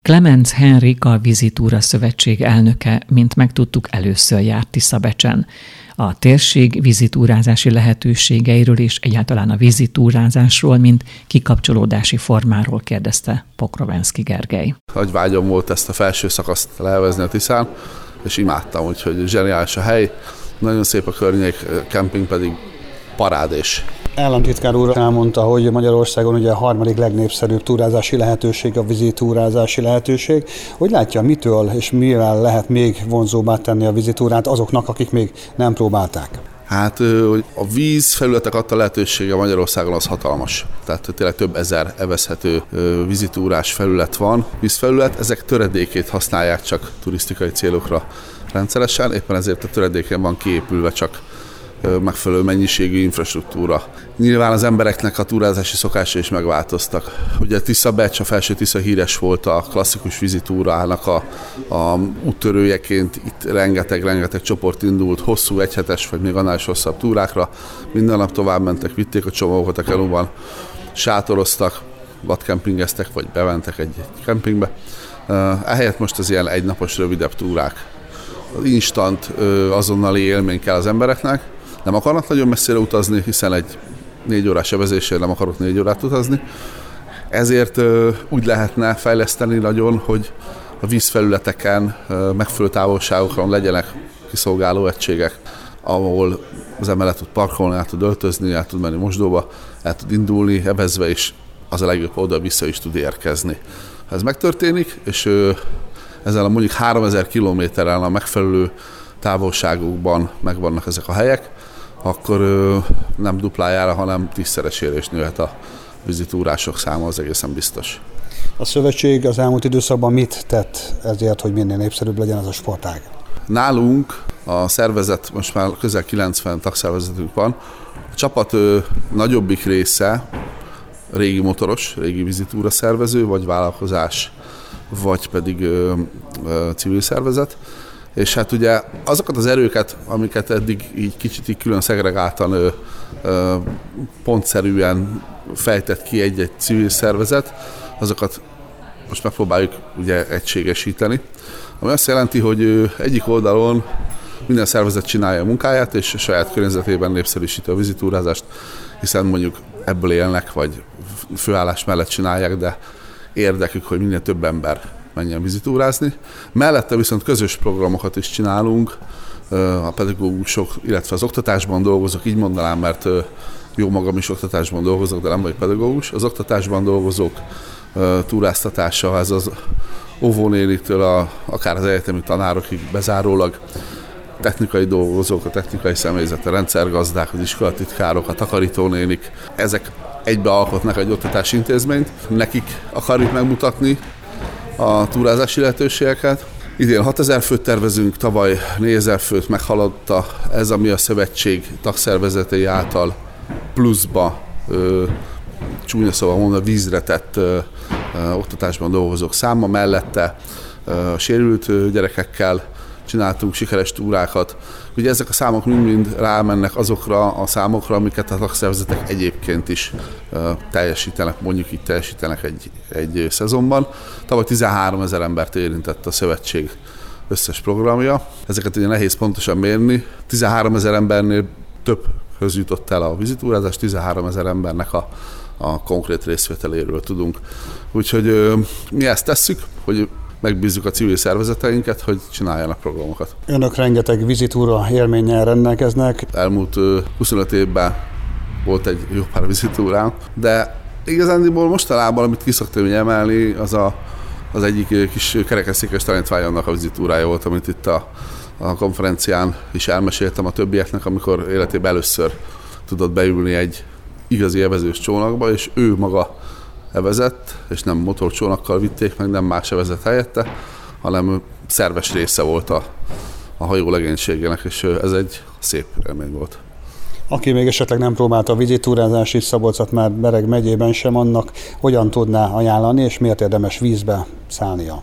Klemenc Henrik, a Vízitúra Szövetség elnöke, mint megtudtuk, először járt Tiszabecsen. A térség vízitúrázási lehetőségeiről és egyáltalán a vízitúrázásról, mint kikapcsolódási formáról kérdezte Pokrovenszky Gergely. Nagy vágyam volt ezt a felső szakaszt leelvezni a Tiszán, és imádtam, úgyhogy zseniális a hely, nagyon szép a környék, kemping pedig parádés. Államtitkár úr elmondta, hogy Magyarországon ugye a harmadik legnépszerűbb túrázási lehetőség a vízitúrázási lehetőség. Hogy látja, mitől és mivel lehet még vonzóbbá tenni a vízitúrát azoknak, akik még nem próbálták? Hát a vízfelületek adta lehetősége Magyarországon az hatalmas. Tehát tényleg több ezer evezhető vízitúrás felület van, vízfelület. Ezek töredékét használják csak turisztikai célokra rendszeresen, éppen ezért a töredéken van kiépülve csak megfelelő mennyiségű infrastruktúra. Nyilván az embereknek a túrázási szokásai is megváltoztak. Ugye Tiszabecs, a Felső Tisza híres volt a klasszikus vízitúrának a úttörőjeként. Itt rengeteg csoport indult, hosszú egyhetes vagy még annál is hosszabb túrákra. Minden nap tovább mentek, vitték a csomagokat a kenuban, sátoroztak, vadkempingeztek, vagy bementek egy kempingbe. Ehelyett most az ilyen egynapos, rövidebb túrák. Az instant, azonnali élmény kell az embereknek. Nem akarnak nagyon messzire utazni, hiszen egy 4 órás evezésért nem akarok 4 órát utazni. Ezért úgy lehetne fejleszteni nagyon, hogy a vízfelületeken megfelelő távolságokon legyenek kiszolgáló egységek, ahol az ember el tud parkolni, el tud öltözni, el tud menni mosdóba, el tud indulni, evezve, és az a legjobb oda-vissza is tud érkezni. Ha ez megtörténik, és ezzel a mondjuk 3000 kilométerrel a megfelelő távolságokban megvannak ezek a helyek, akkor nem duplájára, hanem 10-szeresére is nőhet a vízitúrások száma, az egészen biztos. A szövetség az elmúlt időszakban mit tett ezért, hogy minél népszerűbb legyen ez a sportág? Nálunk a szervezet, most már közel 90 tagszervezetünk van, a csapat nagyobbik része régi motoros, régi vízitúra szervező, vagy vállalkozás, vagy pedig civil szervezet. És hát ugye azokat az erőket, amiket eddig így kicsit így külön szegregáltan pontszerűen fejtett ki egy civil szervezet, azokat most megpróbáljuk ugye egységesíteni. Ami azt jelenti, hogy egyik oldalon minden szervezet csinálja a munkáját, és a saját környezetében népszerűsíti a vízitúrázást, hiszen mondjuk ebből élnek, vagy főállás mellett csinálják, de érdekük, hogy minél több ember menjen vízitúrázni. Mellette viszont közös programokat is csinálunk, a pedagógusok, illetve az oktatásban dolgozók, így mondanám, mert jó magam is oktatásban dolgozok, de nem vagyok pedagógus. Az oktatásban dolgozók túráztatása, ez az óvónéniktől akár az egyetemi tanárokig bezárólag, technikai dolgozók, a technikai személyzet, a rendszergazdák, az iskolatitkárok, a takarítónénik, ezek egybe alkotnak egy oktatási intézményt. Nekik akarjuk megmutatni a túrázási lehetőségeket. Idén 6000 főt tervezünk, tavaly 4000 főt meghaladta ez, ami a szövetség tagszervezetei által pluszba, csúnya szóval mondva, vízre tett oktatásban dolgozók száma, mellette sérült gyerekekkel csináltunk sikeres túrákat. Ugye ezek a számok mind rámennek azokra a számokra, amiket a tagszervezetek egyébként is teljesítenek, mondjuk így teljesítenek egy szezonban. Tavaly 13 000 embert érintett a szövetség összes programja. Ezeket ugye nehéz pontosan mérni. 13 000 embernél többhöz jutott el a vízitúrázás, 13 000 embernek a konkrét részvételéről tudunk. Úgyhogy mi ezt tesszük, hogy megbízzuk a civil szervezeteinket, hogy csináljanak programokat. Önök rengeteg vízitúra élménnyel rendelkeznek. Elmúlt 25 évben volt egy jó pár vízitúrám, de igazándiból mostanában, amit ki szoktam emelni, az egyik kis kerekesszékes tanítványomnak a vízitúrája volt, amit itt a konferencián is elmeséltem a többieknek, amikor életében először tudott beülni egy igazi evezős csónakba, és ő maga evezett, és nem motorcsónakkal vitték meg, nem más evezett helyette, hanem szerves része volt a hajó legénységének, és ez egy szép élmény volt. Aki még esetleg nem próbálta a vízitúrázást itt Szabolcs-Szatmár-Bereg megyében sem, annak hogyan tudná ajánlani, és miért érdemes vízbe szállnia?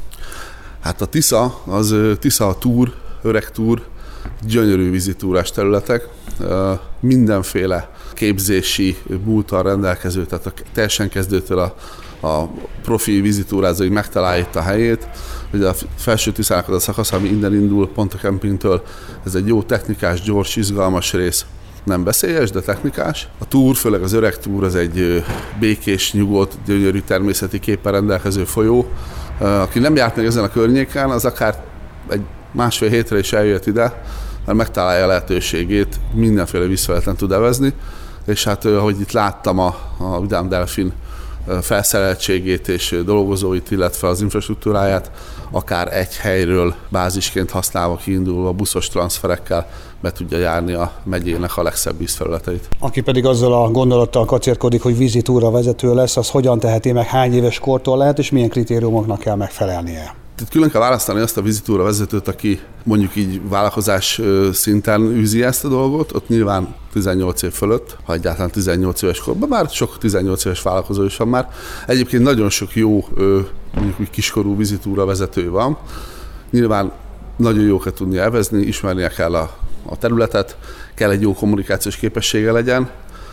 Hát a Tisza Túr, öreg túr, gyönyörű vízitúrás területek. mindenféle képzési múlttal rendelkező, tehát teljesen kezdőtől a profi vízitúrázóig megtalálja itt a helyét. Ugye a Felső-Tiszának az a szakasz, ami innen indul, pont a kempingtől, ez egy jó technikás, gyors, izgalmas rész. Nem veszélyes, de technikás. A túr, főleg az öreg túr, az egy békés, nyugodt, gyönyörű természeti képpel rendelkező folyó. Aki nem járt meg ezen a környéken, az akár egy másfél hétre is eljött ide, mert megtalálja a lehetőségét, mindenféle vízfelületen tud evezni, és hát ahogy itt láttam a Vidám Delfin felszereltségét és dolgozóit, illetve az infrastruktúráját, akár egy helyről bázisként használva, kiindulva buszos transferekkel be tudja járni a megyének a legszebb vízfelületeit. Aki pedig azzal a gondolattal kacérkodik, hogy vízitúra vezető lesz, az hogyan teheti meg, hány éves kortól lehet, és milyen kritériumoknak kell megfelelnie? Tehát külön kell választani azt a vízitúra vezetőt, aki mondjuk így vállalkozás szinten űzi ezt a dolgot, ott nyilván 18 év fölött, ha egyáltalán 18 éves korban, bár sok 18 éves vállalkozó is van már. Egyébként nagyon sok jó, mondjuk úgy kiskorú vízitúra vezető van. Nyilván nagyon jó kell tudni elvezni, ismernie kell a területet, kell egy jó kommunikációs képessége legyen.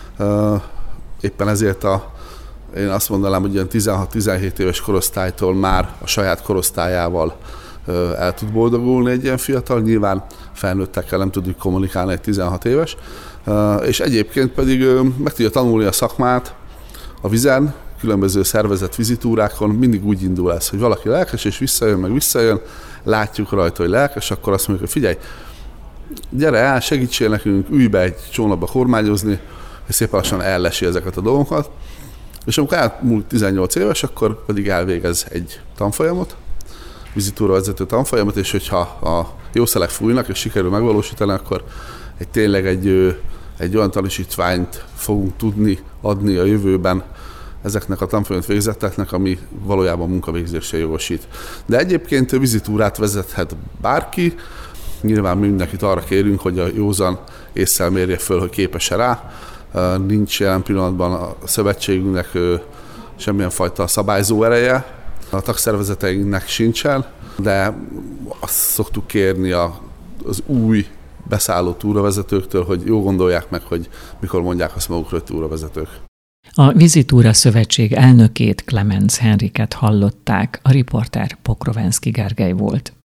Éppen ezért én azt mondanám, hogy ilyen 16-17 éves korosztálytól már a saját korosztályával el tud boldogulni egy ilyen fiatal. Nyilván felnőttekkel nem tud kommunikálni egy 16 éves. És egyébként pedig meg tudja tanulni a szakmát a vizen, különböző szervezett vízitúrákon. Mindig úgy indul ez, hogy valaki lelkes, és visszajön, látjuk rajta, hogy lelkes, akkor azt mondjuk, hogy figyelj, gyere el, segítsél nekünk, ülj be egy csónakba kormányozni, és szépen lassan ellesi ezeket a dolgokat. És amikor elmúlt 18 éves, akkor pedig elvégez egy tanfolyamot, vízitúra vezető tanfolyamot, és hogyha a jó szelek fújnak, és sikerül megvalósítani, akkor tényleg egy olyan tanúsítványt fogunk tudni adni a jövőben ezeknek a tanfolyamot végzetteknek, ami valójában munkavégzésre jogosít. De egyébként vízitúrát vezethet bárki, nyilván mindenkit arra kérünk, hogy a józan ésszel mérje föl, hogy képes-e rá. Nincs jelen pillanatban a szövetségünknek semmilyen fajta szabályzó ereje, a tagszervezeteinknek sincsen, de azt szoktuk kérni az új beszálló túravezetőktől, hogy jó gondolják meg, hogy mikor mondják azt magukról, hogy túravezetők. A Vízitúra Szövetség elnökét, Klemenc Henriket hallották, a riporter Pokrovenszky Gergely volt.